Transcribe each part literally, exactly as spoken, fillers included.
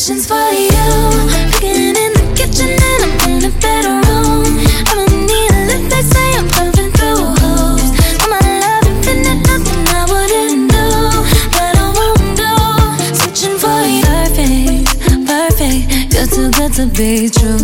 positions for you. Cooking in the kitchen and I'm in the bedroom. I don't need a lift, they say I'm pumping through holes. All my love infinite, nothing I wouldn't do, that I won't do. Searching for you, perfect, perfect. You're too good to be true.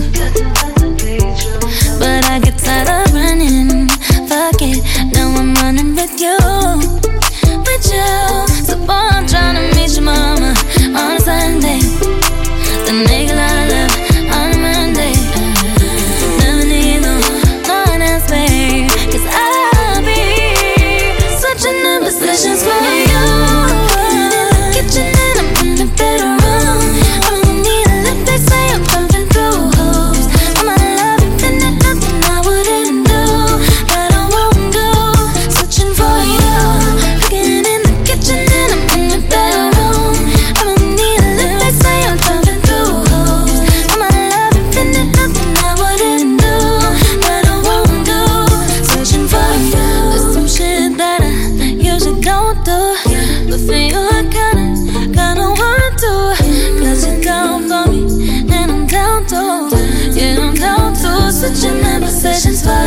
But I get tired of running, fuck it, now I'm running with you, with you. So boy, I'm tryna meet your mama on a Sunday, the nigga I love on a Monday. Never need no, no one else, babe, cause I'll be switching the positions for you. In the kitchen and I'm in the bedroom. I don't need a lift, they say I'm pumping through holes. All my love infinite, nothing I wouldn't do, that I won't do. Searching for you, cooking in the kitchen and I'm in the bedroom. I don't need a lift, they say I'm pumping through holes. All my love infinite, nothing I wouldn't do, that I won't do. Searching for you. There's some shit that I usually don't do, but for you I kinda, kinda want to. Cause you're down for me and I'm down too. Yeah, I'm down too. Switching the positions for